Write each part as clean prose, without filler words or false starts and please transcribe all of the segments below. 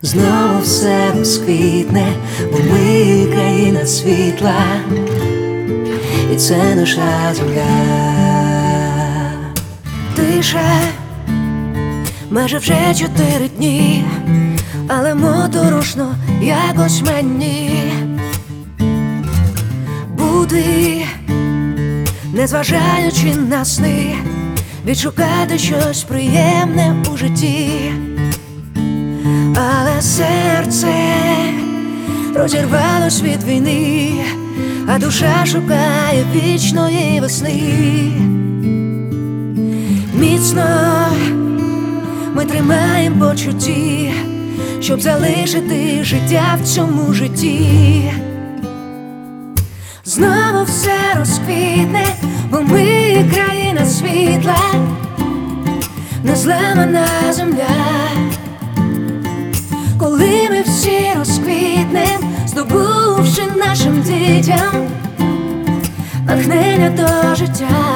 Знову все розквітне, бо ми країна світла, і це наша земля. Тиша, майже вже 4 дні, але моторошно якось мені бути, незважаючи на сни, відшукати щось приємне у житті. Але серце розірвалось від війни, а душа шукає вічної весни. Міцно ми тримаємо почутті, щоб залишити життя в цьому житті. Знову все розквітне, бо ми країна світла, незламана земля. Коли ми всі розквітнем, здобувши нашим дітям натхнення до життя,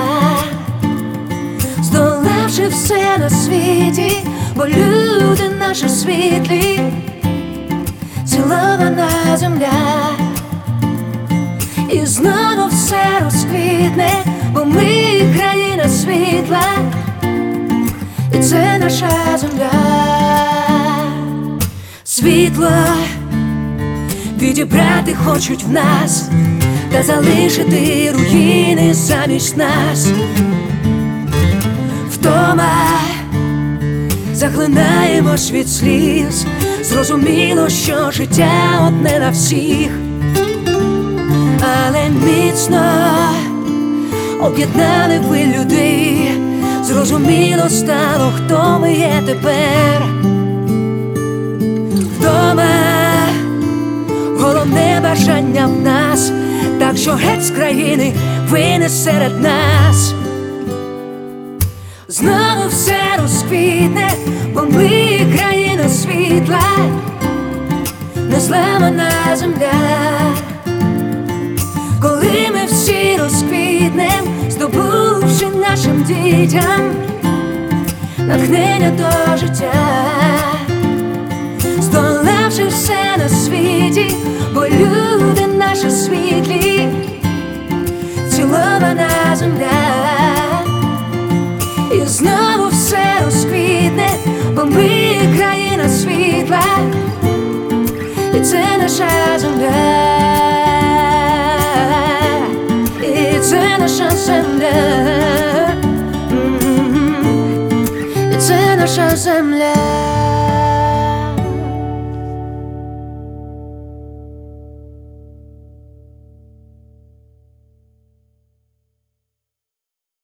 здолавши все на світі, бо люди наші світлі, цілована земля. І знову все розквітне, бо ми країна світла, і це наша земля. Світло відібрати хочуть в нас, та залишити руїни замість нас. Втома, захлинаємось від сліз, зрозуміло, що життя одне на всіх. Але міцно об'єднали ви людей, зрозуміло стало, хто ми є тепер. Вдома головне бажання в нас, так що геть з країни ви не серед нас. Знову все розквітне, бо ми країна світла, незламана земля. Коли ми всі розквітнем, здобувши нашим дітям натхнення до життя, здолавши все на світі, бо люди наші світлі, цілована земля. І знову все розквітне, бо ми країна світла,